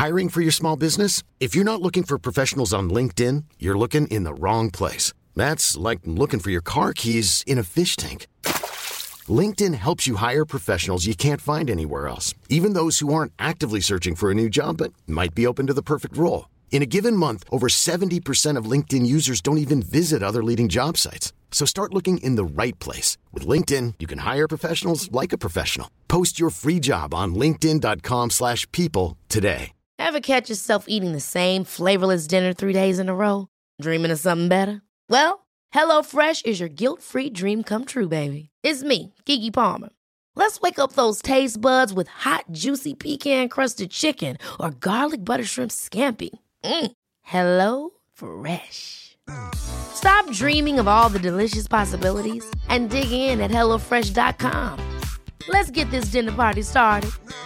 Hiring for your small business? If you're not looking for professionals on LinkedIn, you're looking in the wrong place. That's like looking for your car keys in a fish tank. LinkedIn helps you hire professionals you can't find anywhere else, even those who aren't actively searching for a new job but might be open to the perfect role. In a given month, over 70% of LinkedIn users don't even visit other leading job sites. So start looking in the right place. With LinkedIn, you can hire professionals like a professional. Post your free job on linkedin.com/people today. Ever catch yourself eating the same flavorless dinner 3 days in a row? Dreaming of something better? Well, HelloFresh is your guilt-free dream come true, baby. It's me, Keke Palmer. Let's wake up those taste buds with hot, juicy pecan-crusted chicken or garlic butter shrimp scampi. Hello Fresh. Stop dreaming of all the delicious possibilities and dig in at HelloFresh.com. Let's get this dinner party started.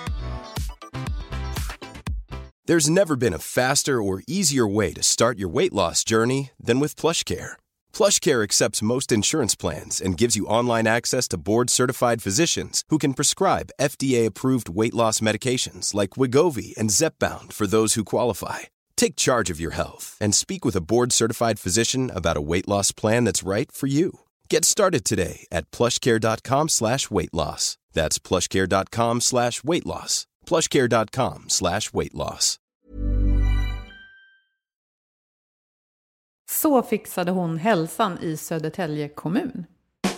There's never been a faster or easier way to start your weight loss journey than with PlushCare. PlushCare accepts most insurance plans and gives you online access to board-certified physicians who can prescribe FDA-approved weight loss medications like Wegovy and Zepbound for those who qualify. Take charge of your health and speak with a board-certified physician about a weight loss plan that's right for you. Get started today at plushcare.com/weightloss. That's plushcare.com/weightloss. plushcare.com/weightloss. Så fixade hon hälsan i Södertälje kommun.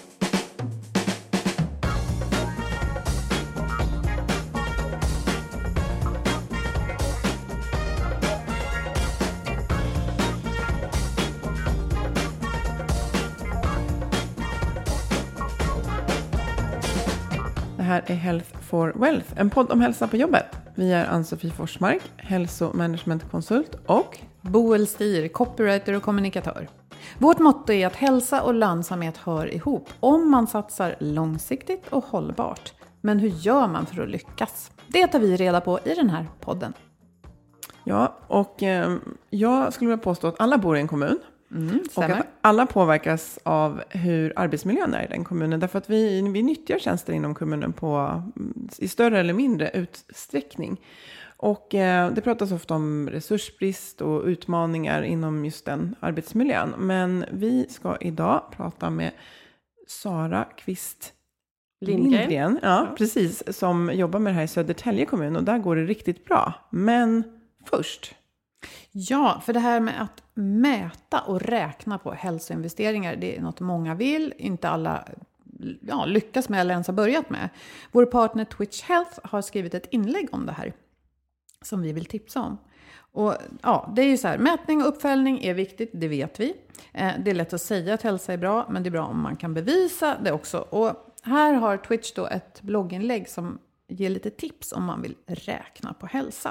Det här är Health for Wealth, en podd om hälsa på jobbet. Vi är Ann-Sofie Forsmark, hälsomanagementkonsult och Boel Stier, copywriter och kommunikatör. Vårt motto är att hälsa och lönsamhet hör ihop om man satsar långsiktigt och hållbart. Men hur gör man för att lyckas? Det tar vi reda på i den här podden. Ja, och jag skulle vilja påstå att alla bor i en kommun. Och Stämmer. att alla påverkas av hur arbetsmiljön är i den kommunen. Därför att vi nyttjar tjänster inom kommunen i större eller mindre utsträckning. Och det pratas ofta om resursbrist och utmaningar inom just den arbetsmiljön. Men vi ska idag prata med Sara Kvist Lindgren. Ja, precis. Som jobbar med det här i Södertälje kommun. Och där går det riktigt bra. Men först. Ja, för det här med att mäta och räkna på hälsoinvesteringar, det är något många vill, inte alla lyckas med eller ens har börjat med. Vår partner Twitch Health har skrivit ett inlägg om det här som vi vill tipsa om. Och ja, det är ju så här, mätning och uppföljning är viktigt, det vet vi. Det är lätt att säga att hälsa är bra, men det är bra om man kan bevisa det också. Och här har Twitch då ett blogginlägg som ger lite tips om man vill räkna på hälsa.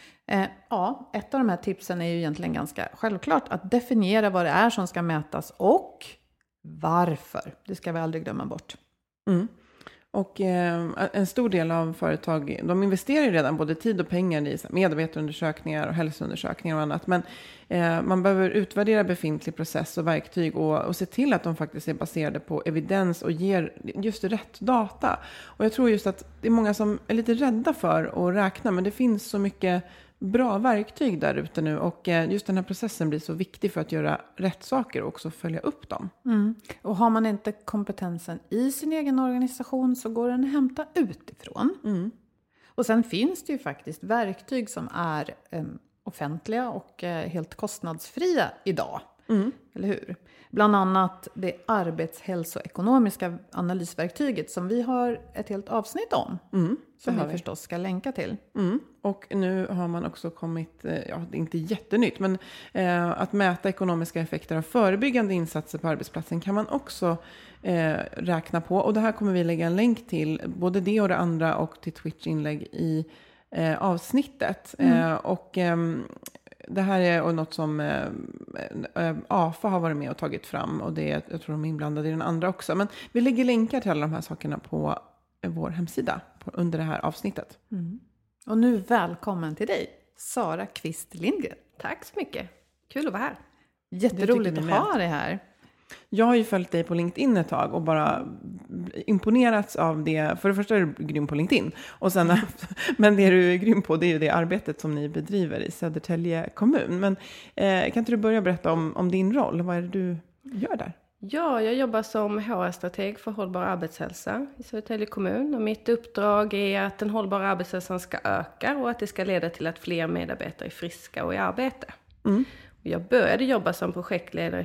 Ja, ett av de här tipsen är ju egentligen ganska självklart. Att definiera vad det är som ska mätas och varför. Det ska vi aldrig glömma bort. Mm. Och en stor del av företag, de investerar ju redan både tid och pengar i medarbetarundersökningar och hälsoundersökningar och annat. Men man behöver utvärdera befintlig process och verktyg och se till att de faktiskt är baserade på evidens och ger just rätt data. Och jag tror just att det är många som är lite rädda för att räkna, men det finns så mycket bra verktyg där ute nu, och just den här processen blir så viktig för att göra rätt saker och också följa upp dem. Mm. Och har man inte kompetensen i sin egen organisation så går den att hämta utifrån. Mm. Och sen finns det ju faktiskt verktyg som är offentliga och helt kostnadsfria idag. Mm. Eller hur? Bland annat det arbetshälsoekonomiska analysverktyget som vi har ett helt avsnitt om. Mm, som vi förstås ska länka till. Mm. Och nu har man också kommit, det är inte jättenytt, men att mäta ekonomiska effekter av förebyggande insatser på arbetsplatsen kan man också räkna på. Och det här kommer vi lägga en länk till, både det och det andra, och till Twitch-inlägg i avsnittet. Det här är något som AFA har varit med och tagit fram, och det är, jag tror de är inblandade i den andra också. Men vi lägger länkar till alla de här sakerna på vår hemsida under det här avsnittet. Mm. Och nu välkommen till dig, Sara Kvist Lindgren. Tack så mycket. Kul att vara här. Jätteroligt att ha dig här. Jag har ju följt dig på LinkedIn ett tag och bara imponerats av det. För det första är du grym på LinkedIn. Och sen, men det du är grym på, det är ju det arbetet som ni bedriver i Södertälje kommun. Men kan inte du börja berätta om din roll? Vad är det du gör där? Ja, jag jobbar som HR-strateg för hållbar arbetshälsa i Södertälje kommun. Och mitt uppdrag är att den hållbara arbetshälsan ska öka och att det ska leda till att fler medarbetare är friska och i arbete. Jag började jobba som projektledare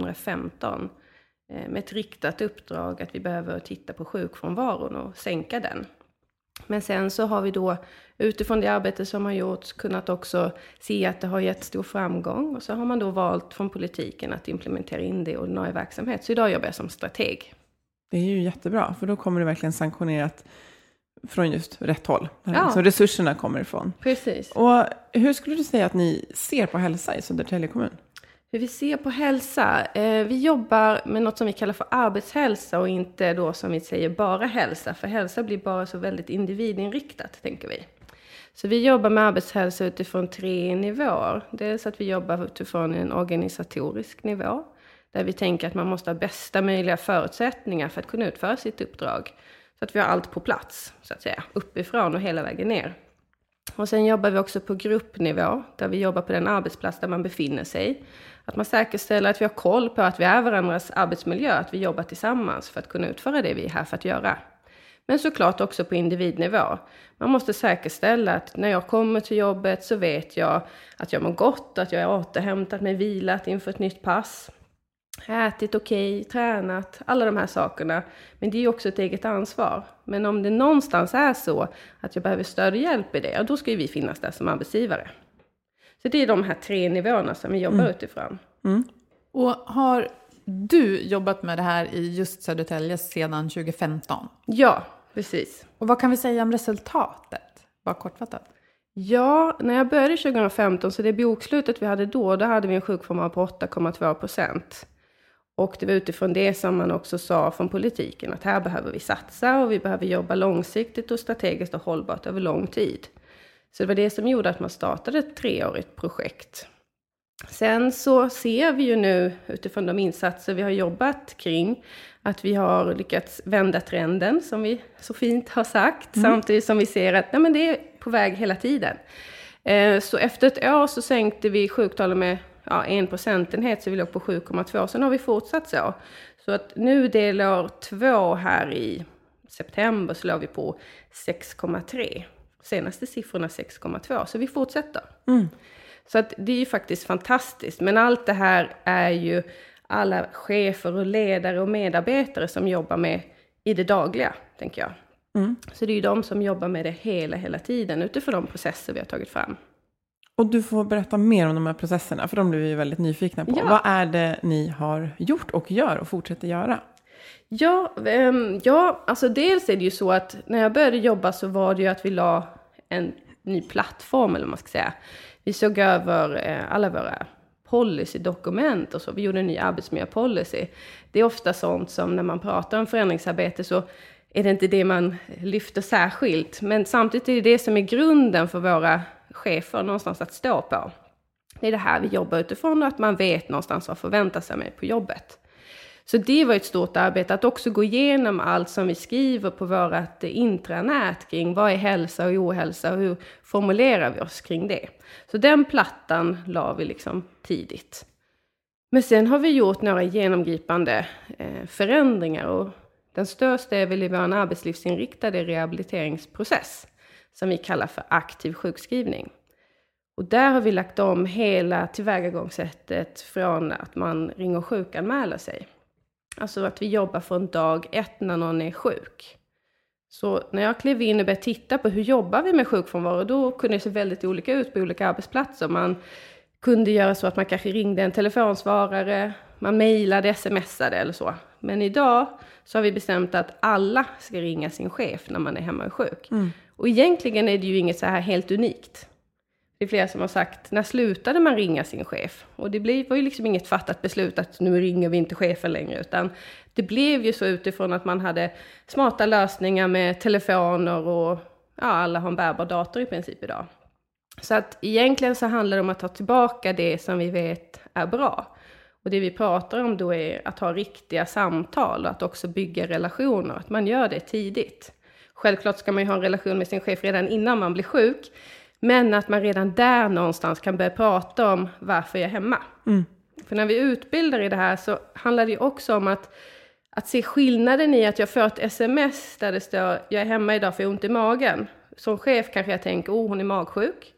2015 med ett riktat uppdrag att vi behöver titta på sjukfrånvaron och sänka den. Men sen så har vi då utifrån det arbete som har gjorts kunnat också se att det har gett stor framgång. Och så har man då valt från politiken att implementera in det i ordinarie verksamhet. Så idag jobbar jag som strateg. Det är ju jättebra, för då kommer det verkligen sanktionerat från just rätt håll. Ja. Så resurserna kommer ifrån. Precis. Och hur skulle du säga att ni ser på hälsa i Södertälje kommun? Hur vi ser på hälsa? Vi jobbar med något som vi kallar för arbetshälsa och inte då som vi säger bara hälsa. För hälsa blir bara så väldigt individinriktat, tänker vi. Så vi jobbar med arbetshälsa utifrån 3 nivåer. Dels att vi jobbar utifrån en organisatorisk nivå. Där vi tänker att man måste ha bästa möjliga förutsättningar för att kunna utföra sitt uppdrag. Så att vi har allt på plats, så att säga, uppifrån och hela vägen ner. Och sen jobbar vi också på gruppnivå, där vi jobbar på den arbetsplats där man befinner sig. Att man säkerställer att vi har koll på att vi är varandras arbetsmiljö, att vi jobbar tillsammans för att kunna utföra det vi är här för att göra. Men såklart också på individnivå. Man måste säkerställa att när jag kommer till jobbet så vet jag att jag mår gott, att jag är återhämtat mig, vilat inför ett nytt pass. Ätit okej, tränat, alla de här sakerna. Men det är ju också ett eget ansvar. Men om det någonstans är så att jag behöver stöd och hjälp i det, då ska ju vi finnas där som arbetsgivare. Så det är de här 3 nivåerna som vi jobbar utifrån. Och har du jobbat med det här i just Södertälje sedan 2015? Ja, precis. Och vad kan vi säga om resultatet? Bara kortfattat. Ja, när jag började 2015, så det bokslutet vi hade då hade vi en sjukfrånvaro på 8,2%. Och det var utifrån det som man också sa från politiken att här behöver vi satsa och vi behöver jobba långsiktigt och strategiskt och hållbart över lång tid. Så det var det som gjorde att man startade ett 3-årigt projekt. Sen så ser vi ju nu utifrån de insatser vi har jobbat kring att vi har lyckats vända trenden som vi så fint har sagt. Samtidigt som vi ser att nej, men det är på väg hela tiden. Så efter ett år så sänkte vi sjuktalen med 1 procentenhet, så vi låg på 7,2. Sen har vi fortsatt så. Så att nu delår 2 här i september så låg vi på 6,3. Senaste siffrorna 6,2. Så vi fortsätter. Så att det är ju faktiskt fantastiskt. Men allt det här är ju alla chefer och ledare och medarbetare som jobbar med i det dagliga, tänker jag. Så det är ju de som jobbar med det hela tiden utifrån de processer vi har tagit fram. Och du får berätta mer om de här processerna, för de blir vi väldigt nyfikna på. Ja. Vad är det ni har gjort och gör och fortsätter göra? Ja, alltså dels är det ju så att när jag började jobba så var det ju att vi la en ny plattform, eller vad man ska säga. Vi såg över alla våra policydokument och så. Vi gjorde en ny arbetsmiljöpolicy. Det är ofta sånt som när man pratar om förändringsarbete så är det inte det man lyfter särskilt. Men samtidigt är det det som är grunden för våra chefer någonstans att stå på. Det är det här vi jobbar utifrån och att man vet någonstans vad förväntar sig med på jobbet. Så det var ett stort arbete att också gå igenom allt som vi skriver på vårt intranät kring vad är hälsa och ohälsa och hur formulerar vi oss kring det. Så den plattan la vi liksom tidigt. Men sen har vi gjort några genomgripande förändringar och den största är väl i vår arbetslivsinriktade rehabiliteringsprocess som vi kallar för aktiv sjukskrivning. Och där har vi lagt om hela tillvägagångssättet från att man ringer och sjukanmäler sig. Alltså att vi jobbar från dag 1 när någon är sjuk. Så när jag klev in och började titta på hur jobbar vi med sjukfrånvaro, då kunde det se väldigt olika ut på olika arbetsplatser. Man kunde göra så att man kanske ringde en telefonsvarare, man mejlade, smsade eller så. Men idag så har vi bestämt att alla ska ringa sin chef när man är hemma och sjuk. Och egentligen är det ju inget så här helt unikt. Det är flera som har sagt, när slutade man ringa sin chef? Och det var ju liksom inget fattat beslut att nu ringer vi inte chefen längre. Utan det blev ju så utifrån att man hade smarta lösningar med telefoner och alla har en bärbar dator i princip idag. Så att egentligen så handlar det om att ta tillbaka det som vi vet är bra. Och det vi pratar om då är att ha riktiga samtal och att också bygga relationer. Att man gör det tidigt. Självklart ska man ju ha en relation med sin chef redan innan man blir sjuk. Men att man redan där någonstans kan börja prata om varför jag är hemma. För när vi utbildar i det här så handlar det ju också om att se skillnaden i att jag får ett sms där det står jag är hemma idag för jag har ont i magen. Som chef kanske jag tänker, hon är magsjuk.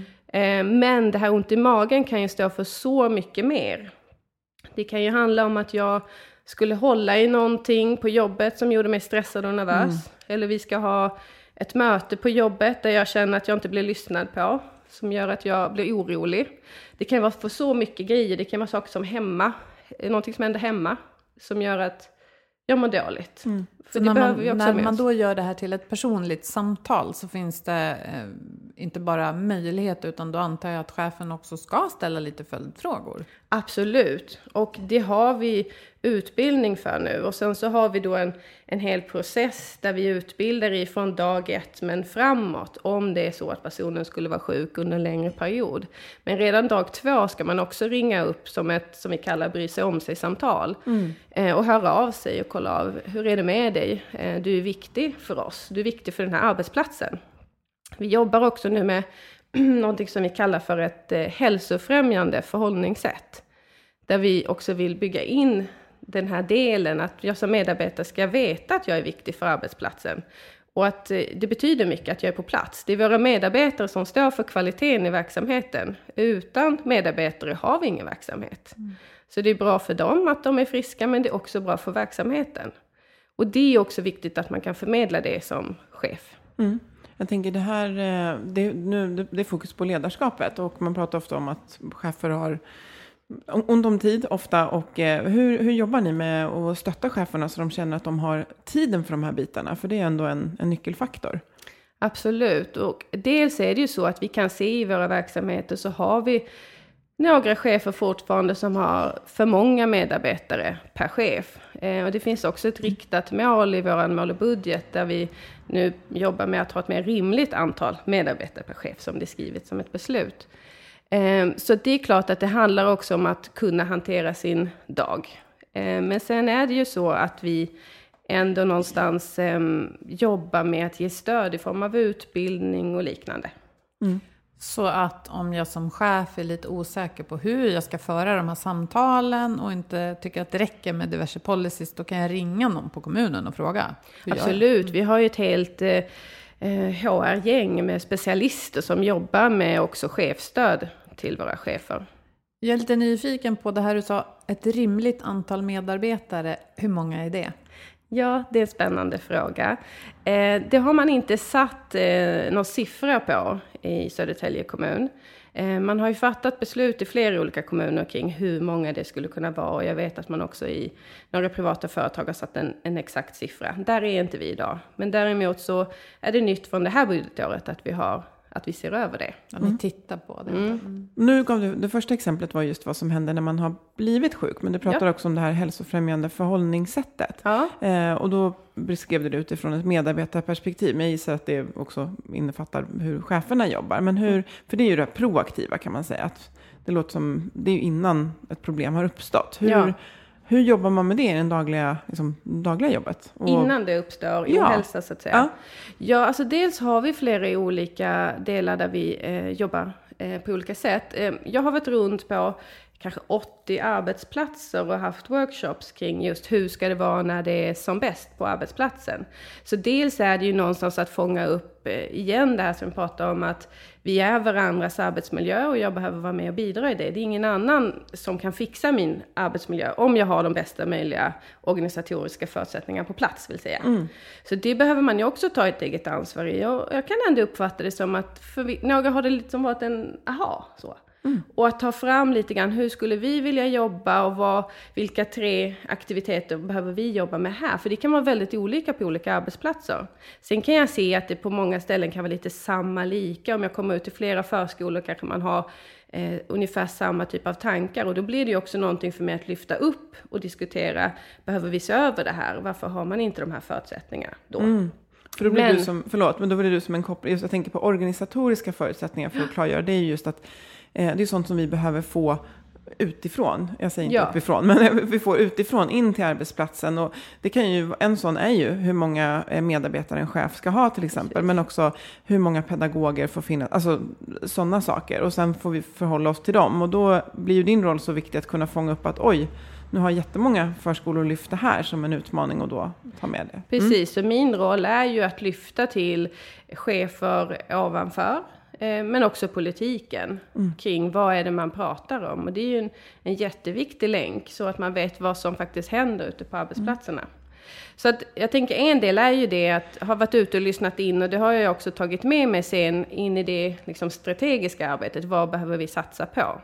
Men det här ont i magen kan ju stå för så mycket mer. Det kan ju handla om att jag skulle hålla i någonting på jobbet som gjorde mig stressad och nervös. Eller vi ska ha ett möte på jobbet där jag känner att jag inte blir lyssnad på. Som gör att jag blir orolig. Det kan vara för så mycket grejer. Det kan vara saker som hemma. Någonting som händer hemma. Som gör att jag mår dåligt. För det behöver vi också när med man oss. då gör det här till ett personligt samtal så finns det inte bara möjlighet utan då antar jag att chefen också ska ställa lite följdfrågor. Absolut. Och det har vi utbildning för nu. Och sen så har vi då en hel process där vi utbildar ifrån dag 1 men framåt. Om det är så att personen skulle vara sjuk under en längre period. Men redan dag 2 ska man också ringa upp som ett, som vi kallar, bry sig om sig-samtal. Och höra av sig och kolla av, hur är det med dig? Du är viktig för oss. Du är viktig för den här arbetsplatsen. Vi jobbar också nu med någonting som vi kallar för ett hälsofrämjande förhållningssätt. Där vi också vill bygga in den här delen att jag som medarbetare ska veta att jag är viktig för arbetsplatsen. Och att det betyder mycket att jag är på plats. Det är våra medarbetare som står för kvaliteten i verksamheten. Utan medarbetare har vi ingen verksamhet. Så det är bra för dem att de är friska, men det är också bra för verksamheten. Och det är också viktigt att man kan förmedla det som chef. Jag tänker det här, det är fokus på ledarskapet och man pratar ofta om att chefer har ont om tid ofta. Och hur jobbar ni med att stötta cheferna så de känner att de har tiden för de här bitarna? För det är ändå en nyckelfaktor. Absolut, och dels är det ju så att vi kan se i våra verksamheter så har vi några chefer fortfarande som har för många medarbetare per chef. Och det finns också ett riktat mål i vår mål och budget där vi nu jobbar med att ha ett mer rimligt antal medarbetare per chef som det är skrivet som ett beslut. Så det är klart att det handlar också om att kunna hantera sin dag. Men sen är det ju så att vi ändå någonstans jobbar med att ge stöd i form av utbildning och liknande. Så att om jag som chef är lite osäker på hur jag ska föra de här samtalen och inte tycker att det räcker med diverse policies, då kan jag ringa någon på kommunen och fråga. Absolut, vi har ju ett helt HR-gäng med specialister som jobbar med också chefstöd till våra chefer. Jag är lite nyfiken på det här du sa, ett rimligt antal medarbetare. Hur många är det? Ja, det är en spännande fråga. Det har man inte satt någon siffra på i Södertälje kommun. Man har ju fattat beslut i flera olika kommuner kring hur många det skulle kunna vara. Och jag vet att man också i några privata företag har satt en exakt siffra. Där är inte vi idag. Men däremot så är det nytt från det här budgetåret att vi ser över det. Ja, ni tittar på det. Nu gav du, det första exemplet var just vad som händer när man har blivit sjuk. Men du pratar också om det här hälsofrämjande förhållningssättet. Ja. Och då beskrev du det utifrån ett medarbetarperspektiv. Men jag gissar att det också innefattar hur cheferna jobbar. Men för det är ju det proaktiva kan man säga. Att det låter som, det är ju innan ett problem har uppstått. Hur jobbar man med det i det dagliga jobbet? Innan det uppstår ohälsa så att säga. Ja, alltså dels har vi flera olika delar där vi jobbar på olika sätt. Jag har varit runt på kanske 80 arbetsplatser och haft workshops kring just hur ska det vara när det är som bäst på arbetsplatsen. Så dels är det ju någonstans att fånga upp igen det här som vi pratar om att vi är varandras arbetsmiljö och jag behöver vara med och bidra i det. Det är ingen annan som kan fixa min arbetsmiljö om jag har de bästa möjliga organisatoriska förutsättningar på plats vill säga. Så det behöver man ju också ta ett eget ansvar i. Jag kan ändå uppfatta det som att för några har det liksom varit en aha så. Och att ta fram lite grann, hur skulle vi vilja jobba och vilka 3 aktiviteter behöver vi jobba med här? För det kan vara väldigt olika på olika arbetsplatser. Sen kan jag se att det på många ställen kan vara lite samma lika. Om jag kommer ut till flera förskolor kanske man har ungefär samma typ av tankar. Och då blir det ju också någonting för mig att lyfta upp och diskutera, behöver vi se över det här? Varför har man inte de här förutsättningarna då? För då blir då blir det som en koppling. Jag tänker på organisatoriska förutsättningar för att klargöra. Det är just att det är sånt som vi behöver få utifrån. Jag säger inte uppifrån, men vi får utifrån in till arbetsplatsen. Och det kan ju, en sån är ju hur många medarbetare en chef ska ha till exempel. Precis. Men också hur många pedagoger får finnas. Alltså sådana saker. Och sen får vi förhålla oss till dem. Och då blir ju din roll så viktig att kunna fånga upp att nu har jättemånga förskolor lyft det här som en utmaning och då ta med det. Precis, och min roll är ju att lyfta till chefer ovanför. Men också politiken kring vad är det man pratar om. Och det är ju en jätteviktig länk så att man vet vad som faktiskt händer ute på arbetsplatserna. Så att jag tänker en del är ju det att ha varit ute och lyssnat in, och det har jag också tagit med mig sen in i det liksom strategiska arbetet. Vad behöver vi satsa på?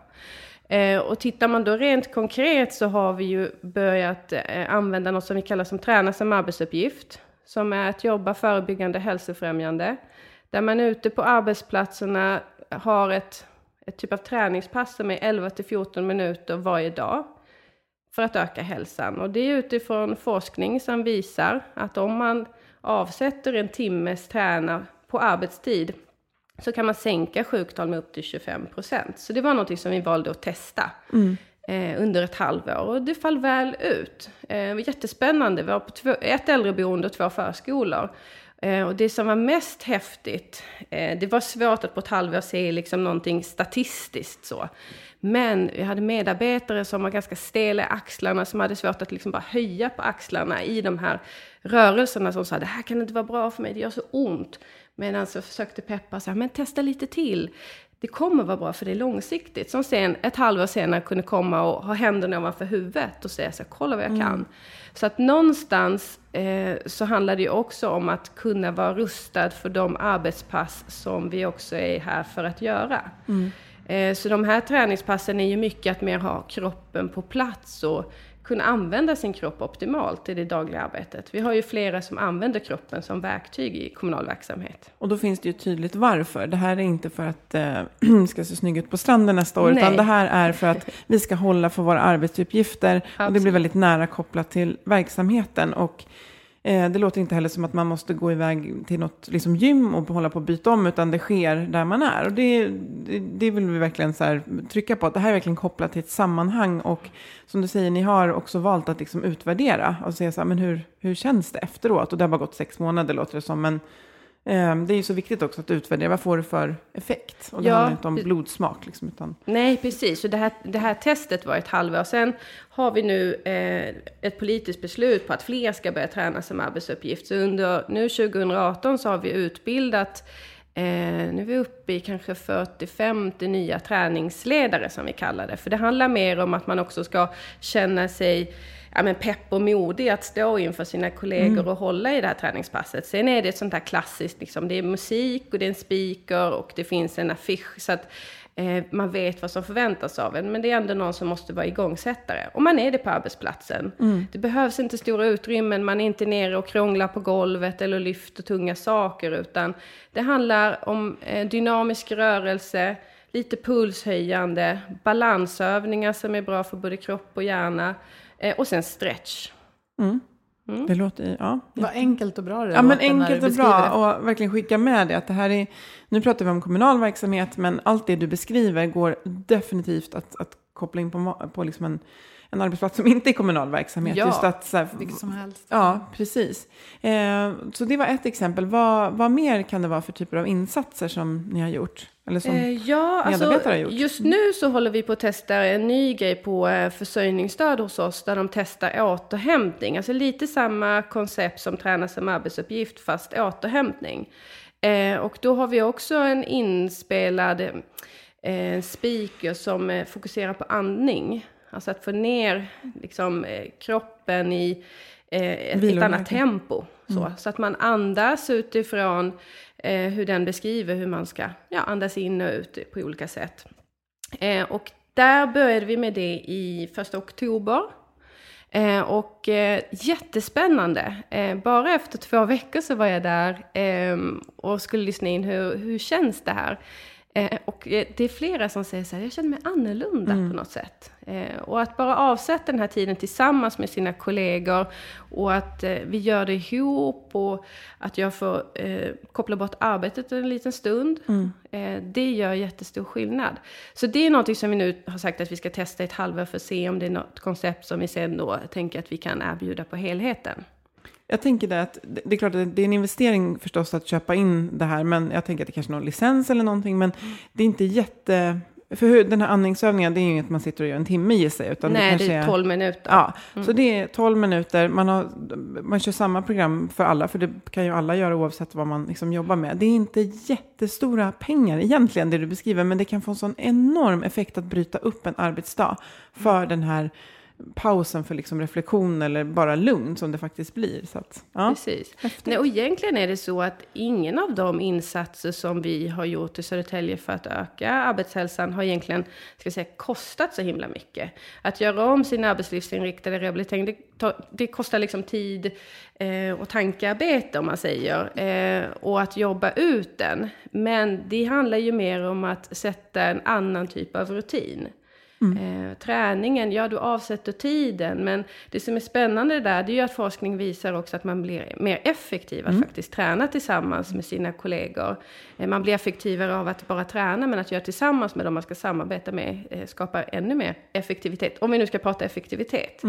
Och tittar man då rent konkret så har vi ju börjat använda något som vi kallar som träna som arbetsuppgift. Som är att jobba förebyggande hälsofrämjande. Där man ute på arbetsplatserna har ett typ av träningspass som är 11-14 minuter varje dag. För att öka hälsan. Och det är utifrån forskning som visar att om man avsätter en timmes träna på arbetstid. Så kan man sänka sjuktal med upp till 25%. Så det var något som vi valde att testa under ett halvår. Och det fall väl ut. Det var jättespännande. Vi var på ett äldreboende och 2 förskolor. Och det som var mest häftigt, det var svårt att på ett halvår se liksom någonting statistiskt så. Men vi hade medarbetare som var ganska stela i axlarna, som hade svårt att liksom bara höja på axlarna i de här rörelserna, som sa det här kan inte vara bra för mig, det gör så ont. Medan så försökte peppa så här, men testa lite till. Det kommer vara bra för det är långsiktigt. Som sen ett halvår senare kunde komma och ha händerna ovanför huvudet och säga så här, kolla vad jag kan. Så att någonstans så handlar det ju också om att kunna vara rustad för de arbetspass som vi också är här för att göra. Så de här träningspassen är ju mycket att mer ha kroppen på plats och kunna använda sin kropp optimalt i det dagliga arbetet. Vi har ju flera som använder kroppen som verktyg i kommunal verksamhet. Och då finns det ju tydligt varför. Det här är inte för att ska se snygg ut på stranden nästa år. Nej. Utan det här är för att vi ska hålla för våra arbetsuppgifter. Absolut. Och det blir väldigt nära kopplat till verksamheten. Och det låter inte heller som att man måste gå iväg till något liksom gym och hålla på att byta om, utan det sker där man är. Och det vill vi verkligen så här trycka på, att det här är verkligen kopplat till ett sammanhang. Och som du säger, ni har också valt att liksom utvärdera och se så här, men hur känns det efteråt? Och det har bara gått 6 månader låter det som, men det är ju så viktigt också att utvärdera. Vad får det för effekt? Och det handlar inte om blodsmak. Liksom, utan... Nej, precis. Så det här testet var ett halvår. Sen har vi nu ett politiskt beslut på att fler ska börja träna som arbetsuppgift. Så under 2018 så har vi utbildat, nu är vi uppe i kanske 40-50 nya träningsledare som vi kallar det. För det handlar mer om att man också ska känna sig pepp och modig att stå inför sina kollegor och hålla i det här träningspasset. Sen är det ett sånt här klassiskt, liksom, det är musik och det är en speaker och det finns en affisch så att man vet vad som förväntas av en. Men det är ändå någon som måste vara igångsättare. Och man är det på arbetsplatsen. Det behövs inte stora utrymmen, man är inte nere och krånglar på golvet eller lyfter tunga saker, utan det handlar om dynamisk rörelse, lite pulshöjande, balansövningar som är bra för både kropp och hjärna. Och sen stretch. Det låter, Vad enkelt och bra det är. Ja, men enkelt och bra. Och verkligen skicka med det. Att det här är, nu pratar vi om kommunal verksamhet, men allt det du beskriver går definitivt att koppla in på liksom en arbetsplats som inte är kommunal verksamhet. Ja, just att, så här, vilket som helst. Ja, precis. Så det var ett exempel. Vad mer kan det vara för typer av insatser som ni har gjort? Eller som medarbetare har gjort? Just nu så håller vi på att testa en ny grej på försörjningsstöd hos oss. Där de testar återhämtning. Alltså lite samma koncept som träna som arbetsuppgift, fast återhämtning. Och då har vi också en inspelad speaker som fokuserar på andning. Alltså att få ner liksom, kroppen i ett annat tempo. Så att man andas utifrån hur den beskriver hur man ska andas in och ut på olika sätt. Och där började vi med det i 1 oktober. Och jättespännande. Bara efter 2 veckor så var jag där och skulle lyssna in hur känns det här. Och det är flera som säger så här, jag känner mig annorlunda på något sätt. Och att bara avsätta den här tiden tillsammans med sina kollegor och att vi gör det ihop och att jag får koppla bort arbetet en liten stund. Det gör jättestor skillnad. Så det är något som vi nu har sagt att vi ska testa ett halvår för att se om det är något koncept som vi sen då tänker att vi kan erbjuda på helheten. Jag tänker att det är klart att det är en investering förstås att köpa in det här. Men jag tänker att det kanske är någon licens eller någonting. Men det är inte jätte... För den här andningsövningen, det är ju inget man sitter och gör en timme i sig. Utan Nej, det är 12 minuter. Ja, så det är 12 minuter. Man kör samma program för alla. För det kan ju alla göra oavsett vad man liksom jobbar med. Det är inte jättestora pengar egentligen det du beskriver. Men det kan få en sån enorm effekt att bryta upp en arbetsdag. För den här pausen för liksom reflektion eller bara lugn som det faktiskt blir. Så att, ja. Precis. Nej, och egentligen är det så att ingen av de insatser som vi har gjort i Södertälje för att öka arbetshälsan har egentligen, ska jag säga, kostat så himla mycket. Att göra om sin arbetslivsinriktade rehabilitering, det kostar liksom tid och tankearbete om man säger. Och att jobba ut den. Men det handlar ju mer om att sätta en annan typ av rutin. Träningen, ja, du avsätter tiden, men det som är spännande där, det är ju att forskning visar också att man blir mer effektiv att faktiskt träna tillsammans med sina kollegor. Man blir effektivare av att bara träna, men att göra tillsammans med dem man ska samarbeta med skapar ännu mer effektivitet, om vi nu ska prata effektivitet.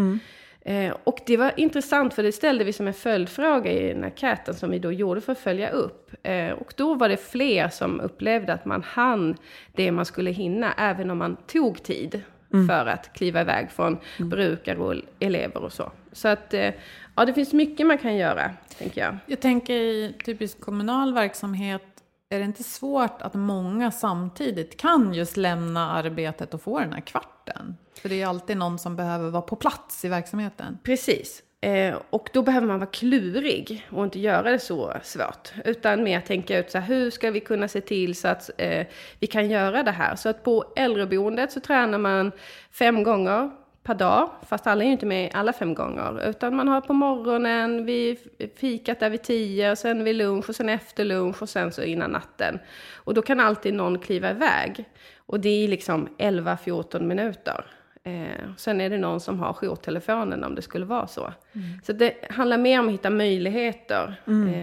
Och det var intressant, för det ställde vi som en följdfråga i den enkäten som vi då gjorde för att följa upp. Och då var det fler som upplevde att man hann det man skulle hinna, även om man tog tid för att kliva iväg från brukare och elever och så. Så att ja, det finns mycket man kan göra, tänker jag. Jag tänker i typisk kommunal verksamhet, är det inte svårt att många samtidigt kan just lämna arbetet och få den här kvarten? För det är alltid någon som behöver vara på plats i verksamheten. Precis. Och då behöver man vara klurig och inte göra det så svårt. Utan mer tänka ut så här, hur ska vi kunna se till så att vi kan göra det här. Så att på äldreboendet så tränar man 5 gånger per dag. Fast alla är ju inte med alla 5 gånger. Utan man har på morgonen, vid fikat där vid 10. Och sen vid lunch och sen efter lunch och sen så innan natten. Och då kan alltid någon kliva iväg. Och det är liksom 11-14 minuter. Sen är det någon som har jourtelefonen om det skulle vara så. Så det handlar mer om att hitta möjligheter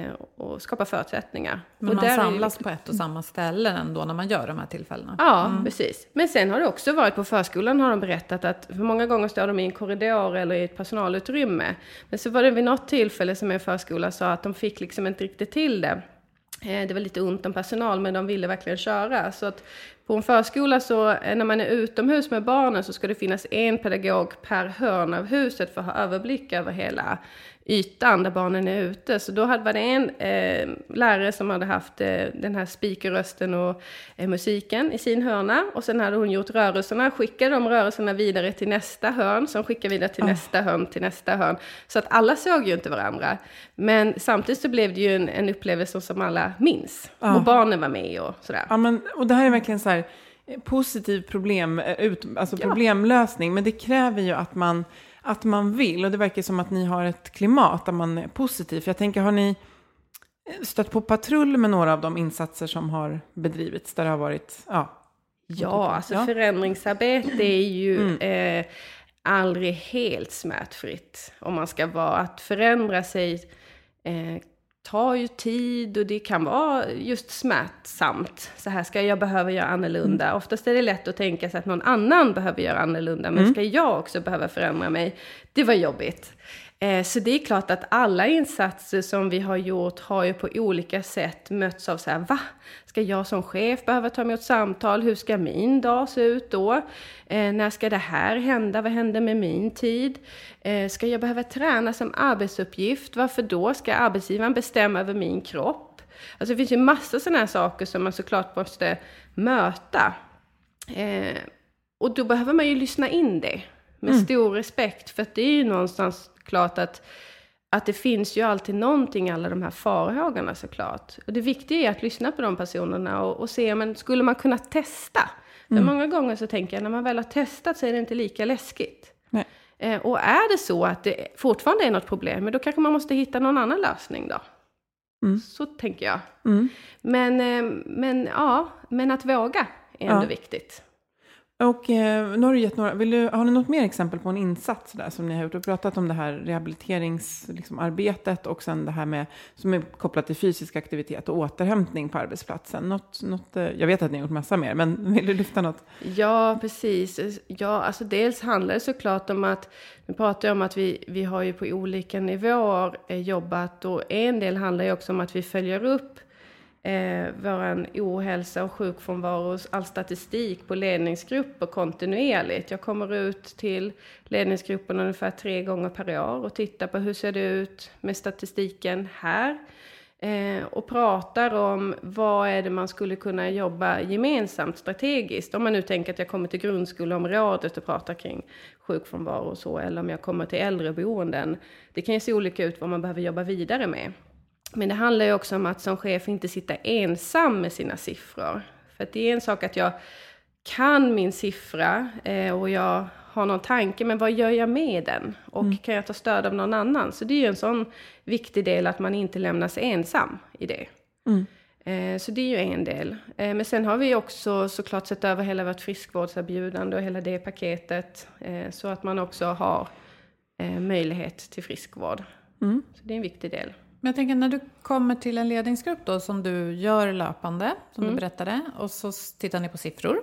och skapa förutsättningar. Men och man där samlas på ett och samma ställe ändå när man gör de här tillfällena. Ja, precis. Men sen har det också varit på förskolan, har de berättat att för många gånger står de i en korridor eller i ett personalutrymme. Men så var det vid något tillfälle som en förskola sa att de fick liksom inte riktigt till det. Det var lite ont om personal, men de ville verkligen köra. Så att på en förskola så när man är utomhus med barnen så ska det finnas en pedagog per hörn av huset för att ha överblick över hela ytan där barnen är ute. Så då var det en lärare som hade haft den här speakerrösten och musiken i sin hörna. Och sen hade hon gjort rörelserna, skickade de rörelserna vidare till nästa hörn. Som skickade vidare till nästa hörn, till nästa hörn. Så att alla såg ju inte varandra. Men samtidigt så blev det ju en upplevelse som alla minns. Och barnen var med och sådär. Ja, men, och det här är verkligen så här positiv problemlösning. Men det kräver ju att man vill. Och det verkar som att ni har ett klimat där man är positiv. För jag tänker, har ni stött på patrull med några av de insatser som har bedrivits? Där det har varit, förändringsarbete är ju aldrig helt smärtfritt. Om man ska vara, att förändra sig tar ju tid och det kan vara just smärtsamt. Så här ska jag behöva göra annorlunda. Oftast är det lätt att tänka sig att någon annan behöver göra annorlunda. Men ska jag också behöva förändra mig? Det var jobbigt. Så det är klart att alla insatser som vi har gjort har ju på olika sätt mötts av så här, va? Ska jag som chef behöva ta emot samtal? Hur ska min dag se ut då? När ska det här hända? Vad händer med min tid? Ska jag behöva träna som arbetsuppgift? Varför då? Ska arbetsgivaren bestämma över min kropp? Alltså det finns ju massor sådana här saker som man såklart måste möta. Och då behöver man ju lyssna in det med stor respekt. För att det är ju någonstans klart att det finns ju alltid någonting, alla de här farhågorna såklart. Och det viktiga är att lyssna på de personerna och se, men skulle man kunna testa? För många gånger så tänker jag, när man väl har testat så är det inte lika läskigt. Nej. Och är det så att det fortfarande är något problem, men då kanske man måste hitta någon annan lösning då. Så tänker jag. Men att våga är ändå viktigt. Och nu har du gett några, har ni något mer exempel på en insats där som ni har gjort? Och pratat om det här rehabiliteringsarbetet och sen det här med som är kopplat till fysisk aktivitet och återhämtning på arbetsplatsen. Något, jag vet att ni har gjort massa mer, men vill du lyfta något? Ja, precis. Ja, alltså dels handlar det såklart om att, nu pratar jag om att vi har ju på olika nivåer jobbat, och en del handlar ju också om att vi följer upp våran ohälsa och sjukfrånvaro, all statistik på ledningsgrupper kontinuerligt. Jag kommer ut till ledningsgruppen ungefär 3 gånger per år och tittar på hur ser det ut med statistiken här. Och pratar om vad är det man skulle kunna jobba gemensamt strategiskt. Om man nu tänker att jag kommer till grundskoleområdet och pratar kring sjukfrånvaro och så, eller om jag kommer till äldreboenden. Det kan ju se olika ut vad man behöver jobba vidare med. Men det handlar ju också om att som chef inte sitta ensam med sina siffror. För att det är en sak att jag kan min siffra och jag har någon tanke, men vad gör jag med den? Och kan jag ta stöd av någon annan? Så det är ju en sån viktig del att man inte lämnas ensam i det. Så det är ju en del. Men sen har vi också såklart sett över hela vårt friskvårdserbjudande och hela det paketet. Så att man också har möjlighet till friskvård. Så det är en viktig del. Men jag tänker när du kommer till en ledningsgrupp då som du gör löpande, som du berättade, och så tittar ni på siffror.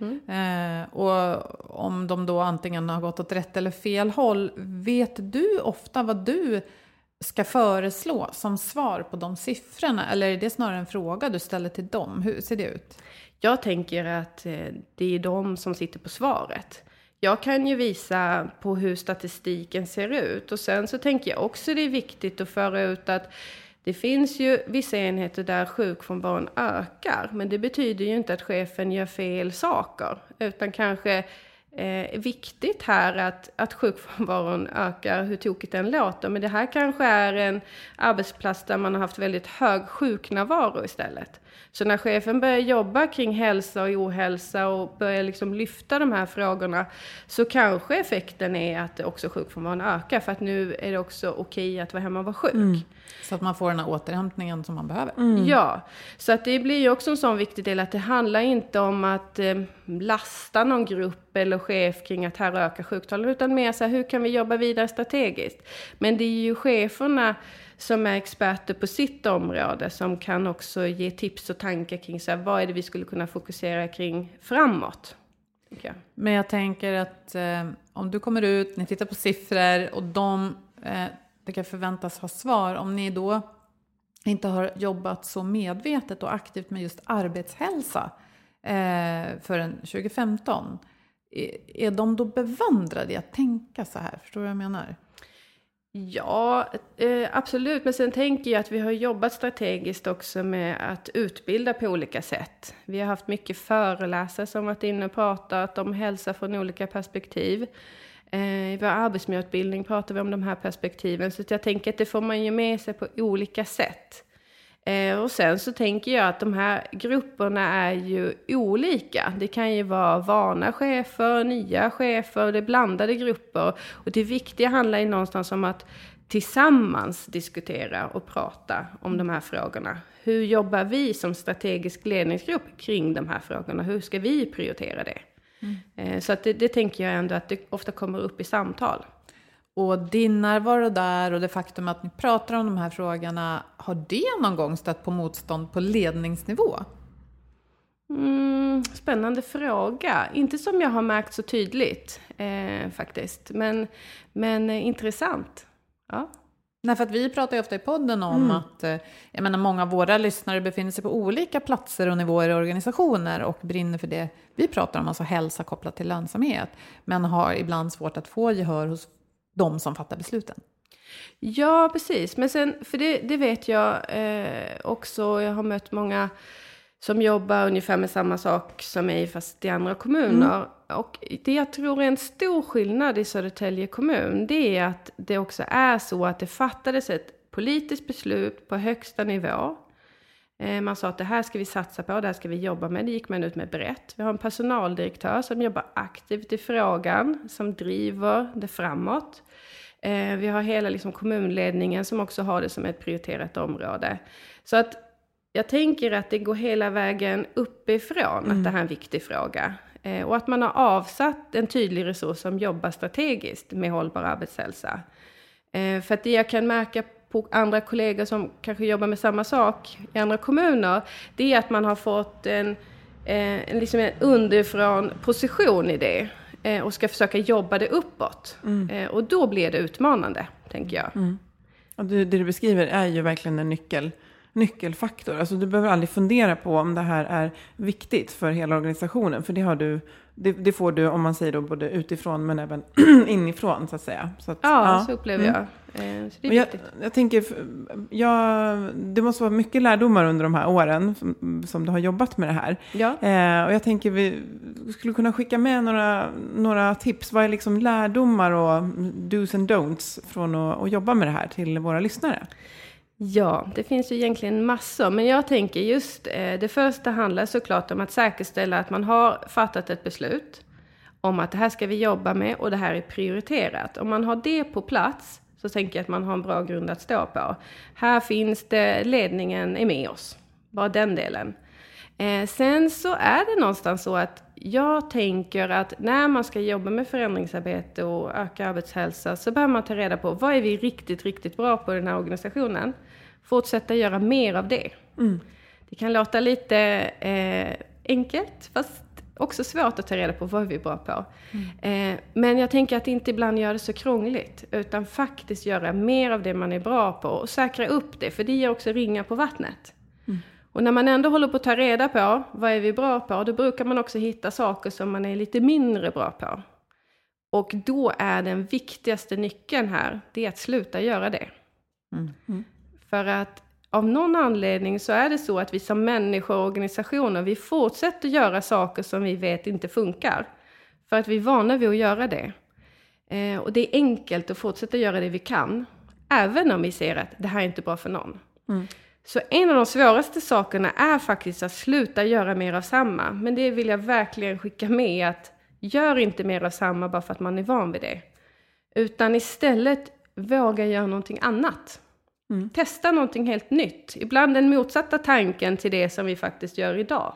Och om de då antingen har gått åt rätt eller fel håll, vet du ofta vad du ska föreslå som svar på de siffrorna? Eller är det snarare en fråga du ställer till dem? Hur ser det ut? Jag tänker att det är de som sitter på svaret. Jag kan ju visa på hur statistiken ser ut. Och sen så tänker jag också det är viktigt att föra ut att det finns ju vissa enheter där sjukfrånvaron ökar. Men det betyder ju inte att chefen gör fel saker. Utan kanske är viktigt här att sjukfrånvaron ökar, hur tokigt den låter. Men det här kanske är en arbetsplats där man har haft väldigt hög sjuknärvaro istället. Så när chefen börjar jobba kring hälsa och ohälsa och börjar liksom lyfta de här frågorna, så kanske effekten är att också sjukfrånvaron ökar. För att nu är det också okej att vara hemma och vara sjuk. Så att man får den här återhämtningen som man behöver. Ja, så att det blir ju också en sån viktig del att det handlar inte om att lasta någon grupp eller chef kring att här ökar sjuktalen, utan mer så här, hur kan vi jobba vidare strategiskt? Men det är ju cheferna som är experter på sitt område som kan också ge tips och tankar kring så här, vad är det vi skulle kunna fokusera kring framåt. Okay. Men jag tänker att om du kommer ut, ni tittar på siffror och det kan förväntas ha svar. Om ni då inte har jobbat så medvetet och aktivt med just arbetshälsa förrän 2015. Är de då bevandrade i att tänka så här? Förstår du vad jag menar? Ja, absolut. Men sen tänker jag att vi har jobbat strategiskt också med att utbilda på olika sätt. Vi har haft mycket föreläsare som varit inne och pratat om hälsa från olika perspektiv. I vår arbetsmiljöutbildning pratar vi om de här perspektiven. Så jag tänker att det får man ju med sig på olika sätt. Och sen så tänker jag att de här grupperna är ju olika. Det kan ju vara vana chefer, nya chefer, det är blandade grupper. Och det viktiga handlar ju någonstans om att tillsammans diskutera och prata om de här frågorna. Hur jobbar vi som strategisk ledningsgrupp kring de här frågorna? Hur ska vi prioritera det? Så att det tänker jag ändå att det ofta kommer upp i samtal. Och din närvaro där och det faktum att ni pratar om de här frågorna, har det någon gång stött på motstånd på ledningsnivå? Spännande fråga. Inte som jag har märkt så tydligt faktiskt. Men intressant. Ja. Nej, för att vi pratar ju ofta i podden om att jag menar, många av våra lyssnare befinner sig på olika platser och nivåer i organisationer och brinner för det vi pratar om, alltså hälsa kopplat till lönsamhet, men har ibland svårt att få gehör hos de som fattar besluten. Ja, precis. Men sen, för det vet jag också, jag har mött många som jobbar ungefär med samma sak som mig fast i andra kommuner. Och det jag tror är en stor skillnad i Södertälje kommun, det är att det också är så att det fattades ett politiskt beslut på högsta nivå. Man sa att det här ska vi satsa på, det här ska vi jobba med. Det gick man ut med brett. Vi har en personaldirektör som jobbar aktivt i frågan, som driver det framåt. Vi har hela liksom kommunledningen som också har det som ett prioriterat område. Så att jag tänker att det går hela vägen uppifrån att det här är en viktig fråga. Och att man har avsatt en tydlig resurs som jobbar strategiskt med hållbar arbetshälsa. För att det jag kan märka på andra kollegor som kanske jobbar med samma sak i andra kommuner, det är att man har fått en underifrån position i det och ska försöka jobba det uppåt. Och då blir det utmanande, tänker jag. Och det du beskriver är ju verkligen en nyckelfaktor. Alltså du behöver aldrig fundera på om det här är viktigt för hela organisationen. För det får du, om man säger då, både utifrån men även inifrån så att säga. Så att, så upplever jag. Så det är viktigt. Jag tänker, det måste vara mycket lärdomar under de här åren som du har jobbat med det här. Ja. Och jag tänker vi skulle kunna skicka med några tips. Vad är liksom lärdomar och do's and don'ts från att jobba med det här till våra lyssnare? Ja, det finns ju egentligen massor. Men jag tänker just det första handlar såklart om att säkerställa att man har fattat ett beslut om att det här ska vi jobba med och det här är prioriterat. Om man har det på plats så tänker jag att man har en bra grund att stå på. Här finns det, ledningen är med oss. Bara den delen. Sen så är det någonstans så att jag tänker att när man ska jobba med förändringsarbete och öka arbetshälsa så behöver man ta reda på vad är vi riktigt, riktigt bra på i den här organisationen. Fortsätta göra mer av det. Det kan låta lite enkelt fast också svårt att ta reda på vad vi är bra på. Men jag tänker att inte ibland gör det så krångligt utan faktiskt göra mer av det man är bra på och säkra upp det för det ger också ringar på vattnet. Och när man ändå håller på att ta reda på vad är vi bra på, då brukar man också hitta saker som man är lite mindre bra på. Och då är den viktigaste nyckeln här, det är att sluta göra det. För att av någon anledning så är det så att vi som människor och organisationer, vi fortsätter göra saker som vi vet inte funkar. För att vi är vana vid att göra det. Och det är enkelt att fortsätta göra det vi kan, även om vi ser att det här är inte bra för någon. Så en av de svåraste sakerna är faktiskt att sluta göra mer av samma. Men det vill jag verkligen skicka med att gör inte mer av samma bara för att man är van vid det. Utan istället våga göra någonting annat. Testa någonting helt nytt. Ibland den motsatta tanken till det som vi faktiskt gör idag.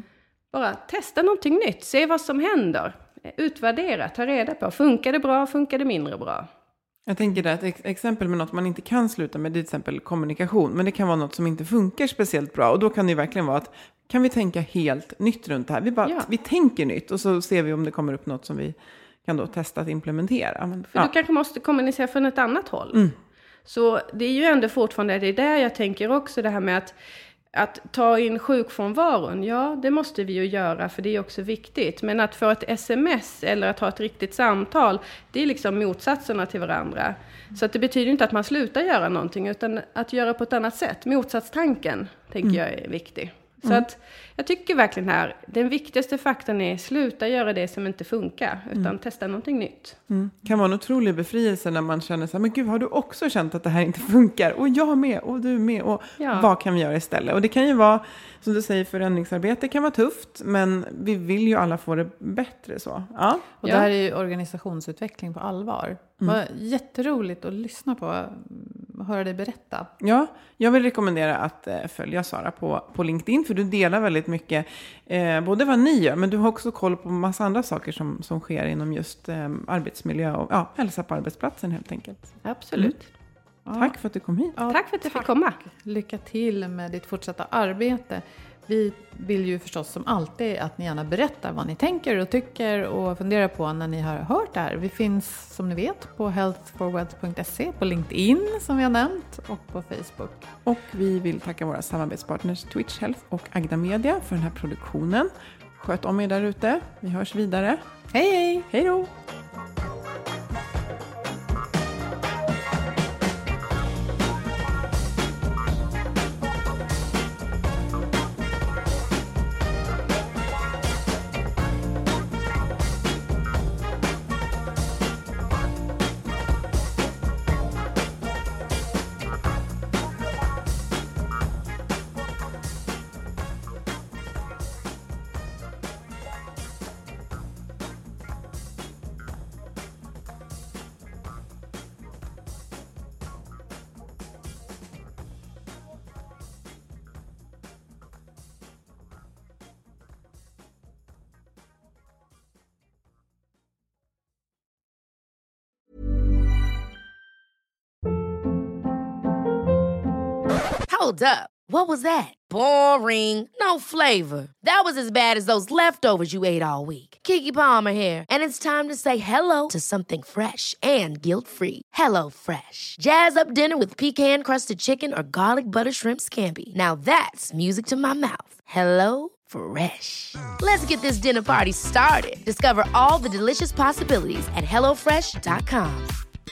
Bara testa någonting nytt. Se vad som händer. Utvärdera, ta reda på. Funkar det bra, funkar det mindre bra? Jag tänker att ett exempel med något man inte kan sluta med, det är till exempel kommunikation. Men det kan vara något som inte funkar speciellt bra. Och då kan det verkligen vara att, kan vi tänka helt nytt runt det här? Vi tänker nytt och så ser vi om det kommer upp något som vi kan då testa att implementera. Men, för du kanske måste kommunicera från ett annat håll. Så det är ju ändå fortfarande, det är där jag tänker också det här med att ta in sjukfrånvaron, ja det måste vi ju göra för det är också viktigt. Men att få ett sms eller att ha ett riktigt samtal, det är liksom motsatserna till varandra. Så att det betyder inte att man slutar göra någonting utan att göra på ett annat sätt. Motsatstanken tänker jag är viktig. Så att jag tycker verkligen här, den viktigaste faktorn är sluta göra det som inte funkar utan testa någonting nytt. Kan vara en otrolig befrielse när man känner så här, men gud har du också känt att det här inte funkar? Och jag med, och du med, och vad kan vi göra istället? Och det kan ju vara, som du säger, förändringsarbete kan vara tufft, men vi vill ju alla få det bättre så. Ja. Och det här är ju organisationsutveckling på allvar. Det var jätteroligt att lyssna på och höra dig berätta. Ja, jag vill rekommendera att följa Sara på LinkedIn, för du delar väldigt mycket, både vad ni gör, men du har också koll på massa andra saker som sker inom just arbetsmiljö och hälsa på arbetsplatsen helt enkelt. Absolut. Tack för att du kom hit. Ja, tack för att du fick komma. Lycka till med ditt fortsatta arbete. Vi vill ju förstås som alltid att ni gärna berättar vad ni tänker och tycker och funderar på när ni har hört det här. Vi finns som ni vet på healthforwelth.se, på LinkedIn som vi har nämnt och på Facebook. Och vi vill tacka våra samarbetspartners Twitch Health och Agda Media för den här produktionen. Sköt om er där ute. Vi hörs vidare. Hej hej! Hej då! Hold up. What was that? Boring. No flavor. That was as bad as those leftovers you ate all week. Keke Palmer here, and it's time to say hello to something fresh and guilt-free. Hello Fresh. Jazz up dinner with pecan-crusted chicken or garlic butter shrimp scampi. Now that's music to my mouth. Hello Fresh. Let's get this dinner party started. Discover all the delicious possibilities at hellofresh.com.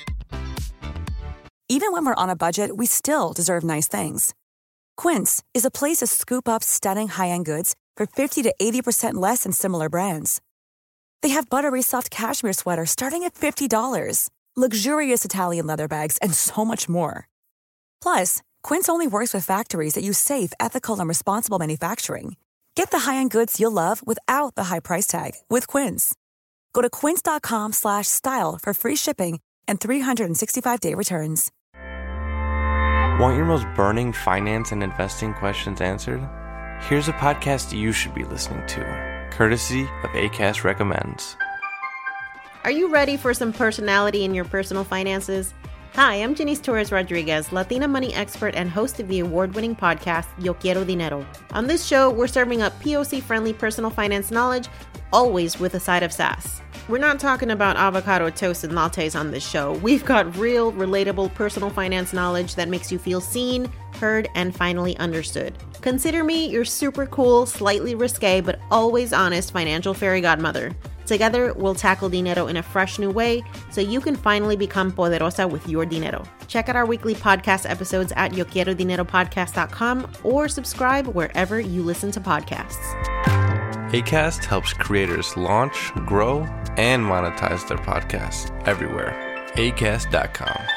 Even when we're on a budget, we still deserve nice things. Quince is a place to scoop up stunning high-end goods for 50 to 80% less than similar brands. They have buttery soft cashmere sweaters starting at $50, luxurious Italian leather bags, and so much more. Plus, Quince only works with factories that use safe, ethical, and responsible manufacturing. Get the high-end goods you'll love without the high price tag with Quince. Go to quince.com/style for free shipping and 365-day returns. Want your most burning finance and investing questions answered? Here's a podcast you should be listening to, courtesy of Acast Recommends. Are you ready for some personality in your personal finances? Hi, I'm Janice Torres Rodriguez, Latina money expert and host of the award-winning podcast, Yo Quiero Dinero. On this show, we're serving up POC-friendly personal finance knowledge, always with a side of sass. We're not talking about avocado toast and lattes on this show. We've got real, relatable personal finance knowledge that makes you feel seen, heard, and finally understood. Consider me your super cool, slightly risque, but always honest financial fairy godmother. Together, we'll tackle dinero in a fresh new way so you can finally become poderosa with your dinero. Check out our weekly podcast episodes at YoQuieroDineroPodcast.com or subscribe wherever you listen to podcasts. Acast helps creators launch, grow, and monetize their podcasts everywhere. Acast.com.